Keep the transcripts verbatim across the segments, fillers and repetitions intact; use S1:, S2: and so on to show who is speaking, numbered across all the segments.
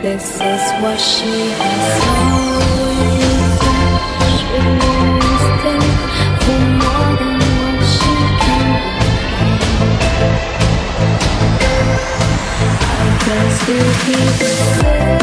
S1: This is what she has always done. She was dead for more than what she can repay. I can still hear the same.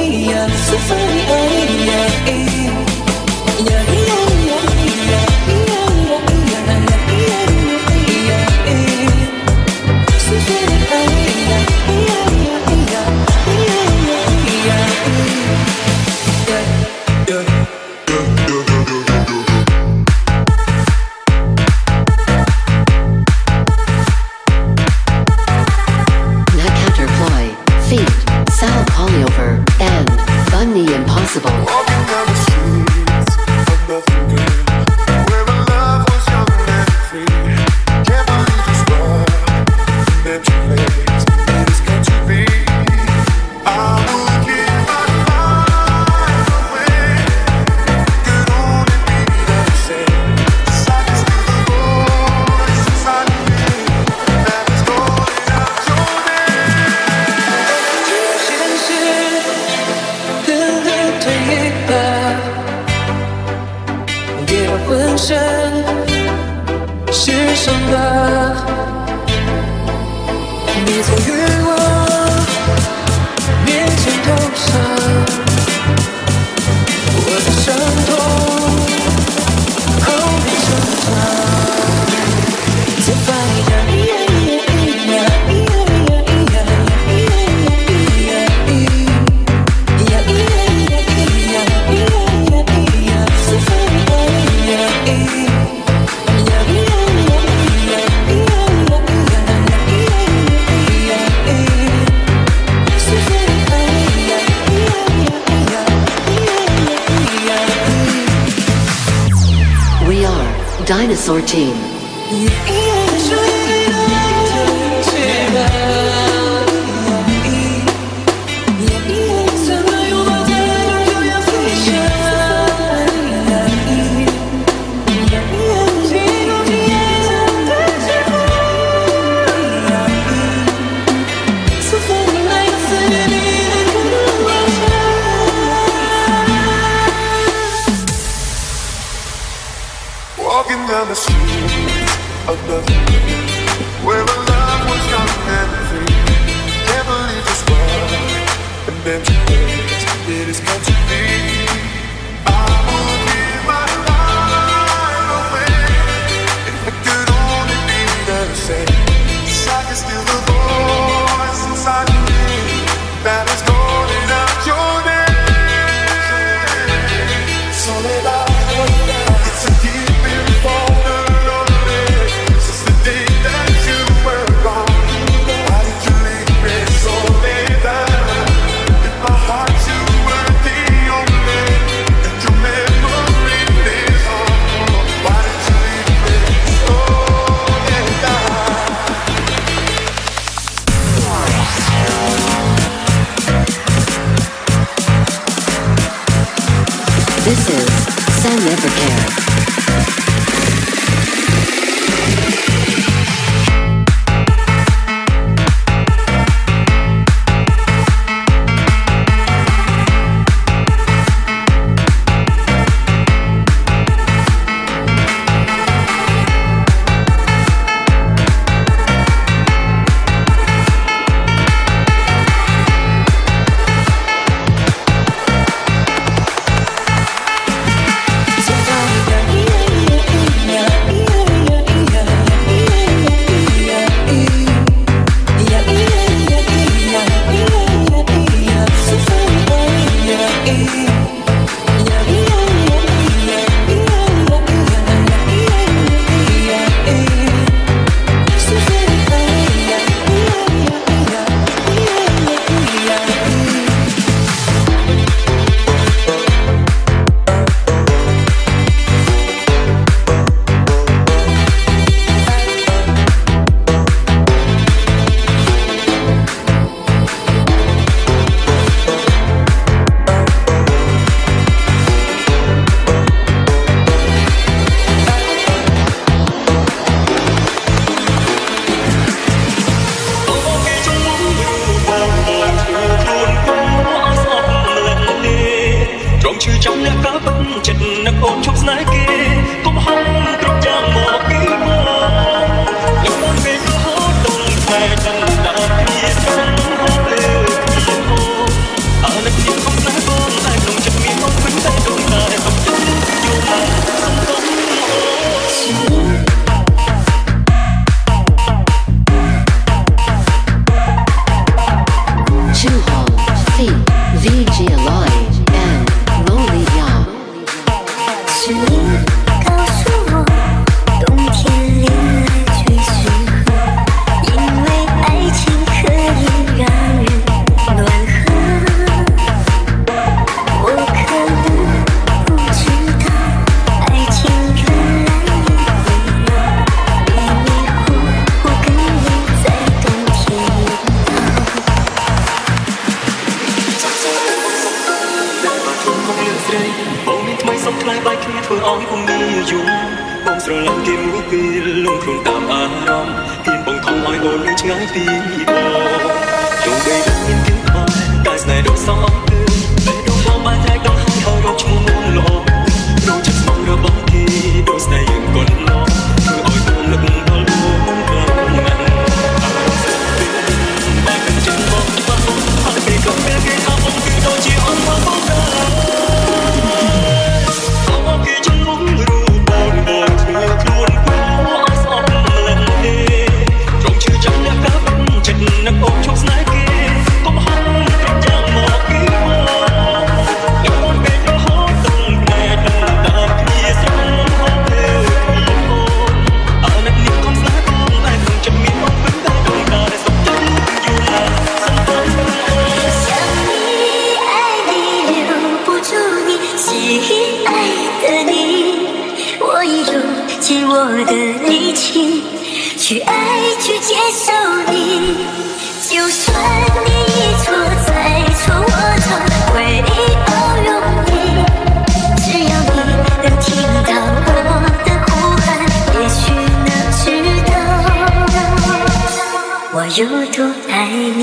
S2: Safari, oh yeah, yeah, yeah, yeah, yeah, yeah. feat. Sal Polyover and Bunny Impossible.
S3: Walking down the streets of nothing good, where my love was young and free. Can't believe it's wrong that you place that it's got to be. I would give my life away. Could only be that same. I can still the voice inside of me that is calling out your name.
S4: 现实狠狠推一把，跌到浑身是伤疤。你曾与我面前头上，我的伤痛后面成长，才发现。
S2: We are Dinosaur Team.
S3: Walking down the street of nothing, where my love was young and free. Can't believe it's wrong and then you place it is meant to be. I would give my life away if it could only be the same. I can still the voice inside of me that is calling out your name. Soledad, it's a deep for the lonely since the day that you were gone. Why did you leave me so late? In my heart you were the only, and your memory lives on. Why did you leave me so late?
S2: This is Sam Evercare.
S4: So far,
S5: សុំខ្លាយបាយគ្នាធ្វើឲ្យបងងាយយំបងស្រឡាញ់គេមួយពេលលងខ្លួនតាមអារម្មណ៍ហ៊ានបងខំឲ្យអូននឹងឆ្ងាយពីបងទោះបីដឹងមានគេខ្វល់តែស្នេហ៍ដូចសងទៅពេលដងបងបានតែដល់ហើយហើយរកឈ្មោះមុនល្អរកចិត្តស្មងរបស់គេដូចស្នេហ៍យើងកូនឡងធ្វើឲ្យបងនឹកដល់បងខ្លាំងណាស់អរសាទរបានគិតចឹងបងច្បាស់បងហើយពេលក៏ពេលគេថាបងគឺដូចជាអន់មកបងដែរបងគេចង់រំរូបបងបងធ្វើខ្លួនគួរឲ្យស្អប់ម្លឹងទេត្រង់ជឿចាំអ្នកកាប់ចិត្តនឹកអូនឈប់ស្នេហ៍គេកុំហៅប្រចាំមកពីមកយកអូនពេលរហូតដល់តែដល់គ្នាស្រងហូបទៅពីអូនអរអ្នកនេះកុំស្នេហ៍បងតែខ្ញុំចាំមានអូនពេញតែដោយការសុខចិត្តយូរណាស់សំខាន់
S1: 想你爱你留不住你是爱的你我已用尽我的力气去爱去接受你就算你一错再错我都会包容你只要你能听到我的呼喊也许能知道我有多爱你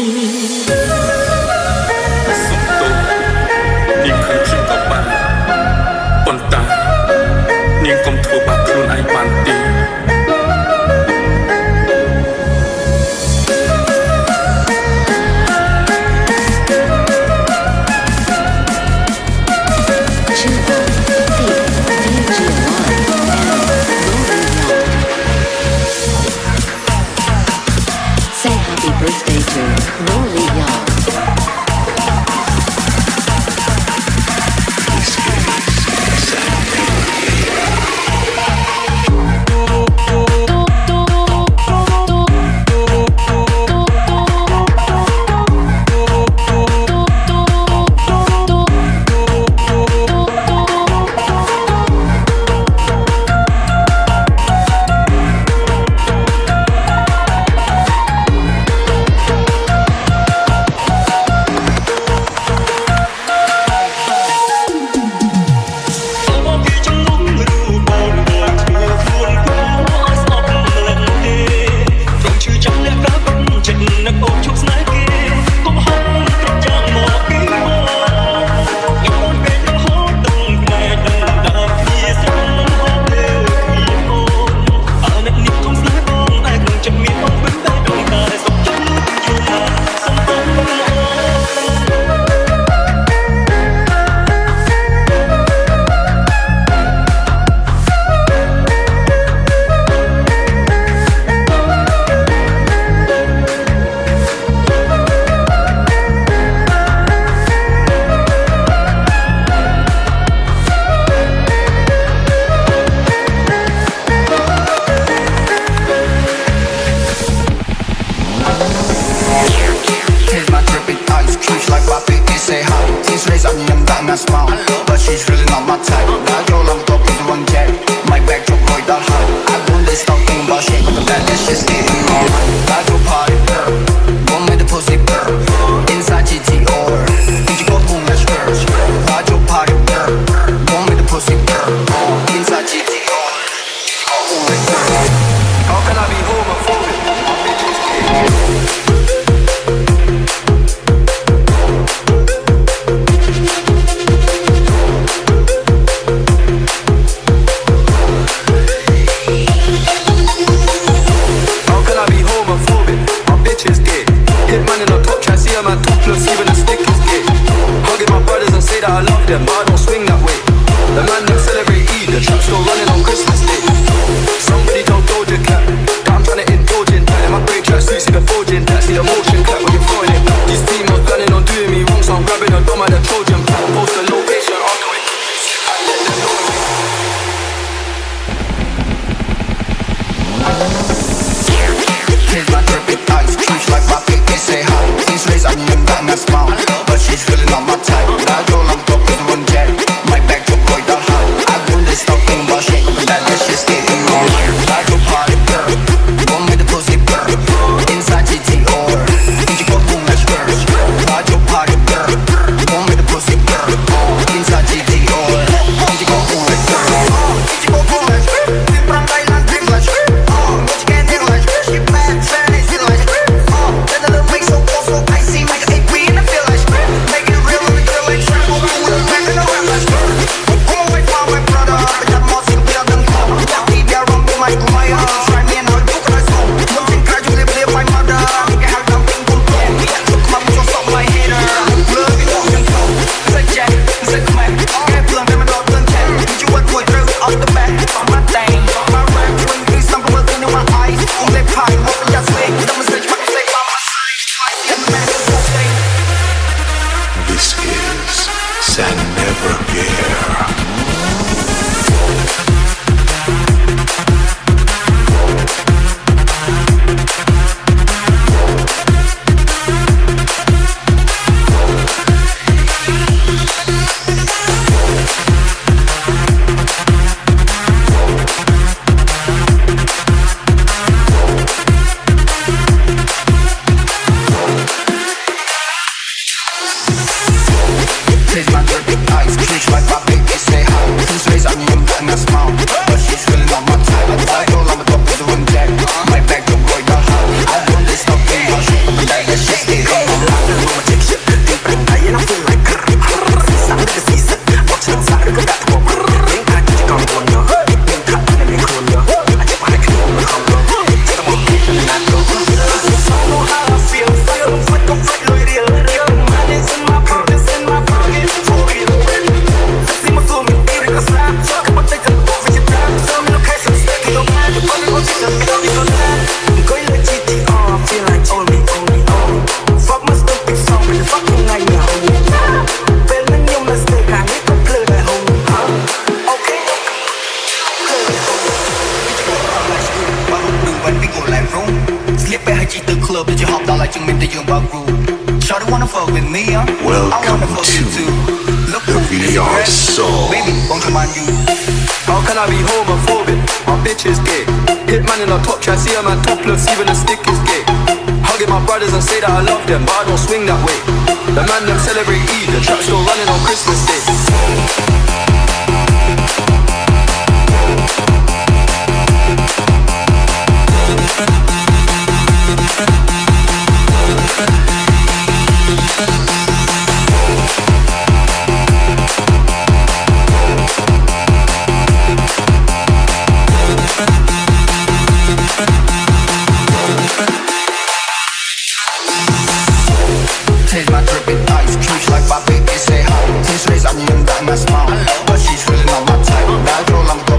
S5: សុំទោសនាងឃើញខ្ញុំក៏បានប៉ុន្តែនាងកុំធ្វើបាបខ្លួនឯងបានទេ
S2: Say happy birthday to Rolly Young.
S6: But she's really not my type. Now you're long talk is one jet. My backdrop boy that high. I won't let stop thinking about shit. That this shit's getting on. I go party girl. One with the pussy girl. Inside G T O. Think you go boom let's girls. I go party girl. One with the pussy girl. Inside G T O. How can I be homophobic? I love them, but I don't swing that way. The man them celebrate Eid, the trap still running on Christmas Day. Somebody told Doja Cat that I'm trying to indulge in that. In my great track suits, see the forging that. See the motion clap when you're throwing it back. These team are planning on doing me wrong, so I'm grabbing a dome at the Trojan pack. Post the location on the way. I let them know. Here's my dripping eyes, huge like my big, they say hi. These rays I knew that and I smile, but she's really not my type. Now you're like one the young bug rule. Shawty wanna fuck with me, huh? I wanna fuck you too. Look,
S7: the V R Soul.
S6: Baby, won't you mind you? How can I be homophobic? My bitch is gay. Hitman in a top try, see a man topless, even a stick is gay. Hugging my brothers and say that I love them, but I don't swing that way. The man them celebrate Eid, the trap still running on Christmas Day. Taste my dripping ice, cute like my baby say hi. Taste rays onion, that my smile, but she's really not my type. Now I don't